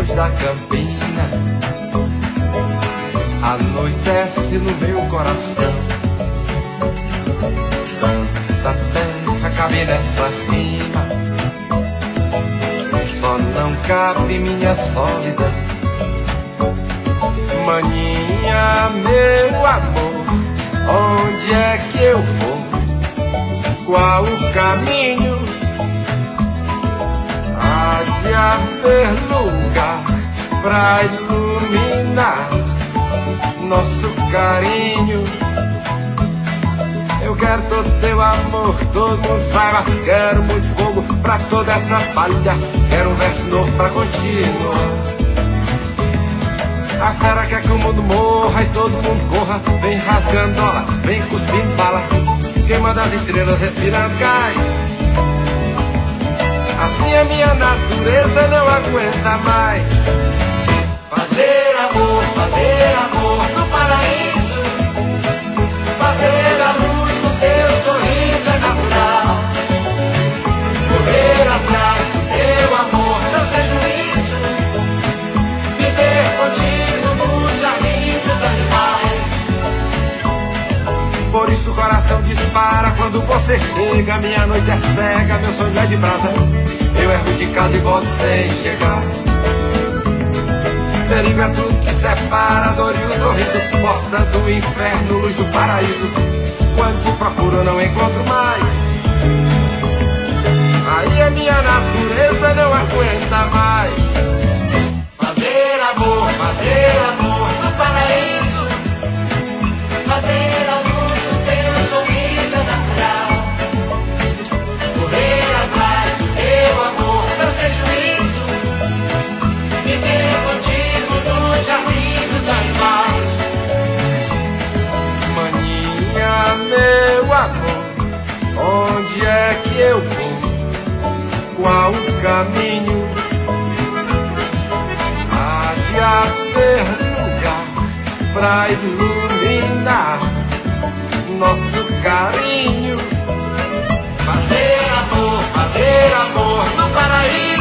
luz da campina anoitece no meu coração. Tanta terra cabe nessa rima, só não cabe minha solidão. Maninha, meu amor, onde é que eu vou? Qual o caminho? Há de haver lugar pra iluminar nosso carinho. Eu quero todo teu amor, todo mundo saiba. Quero muito fogo pra toda essa palha. Quero um verso novo pra continuar. A fera quer que o mundo morra e todo mundo corra. Vem rasgando ola, vem cuspindo bala, queimando as estrelas, respirando gás. Assim a minha natureza não aguenta mais. Fazer amor no paraíso. Fazer a luz no teu sorriso é natural. Correr atrás do teu amor, não ser juízo. Viver contigo no jardim dos animais. Por isso o coração dispara quando você chega. Minha noite é cega, meu sonho é de brasa. Eu erro de casa e volto sem chegar. Perigo é tudo que separa a dor e o sorriso, porta do inferno, luz do paraíso. Quando te procuro eu não encontro mais. Aí a minha natureza não aguenta mais. Fazer amor no paraíso. Fazer a luz do teu sorriso é natural. Correr atrás do teu amor, não ter juízo. Viver contigo no jardim dos animais. Maninha, meu amor, onde é que eu vou? Qual o caminho? Há de haver lugar pra iluminar nosso carinho. Fazer amor no paraíso.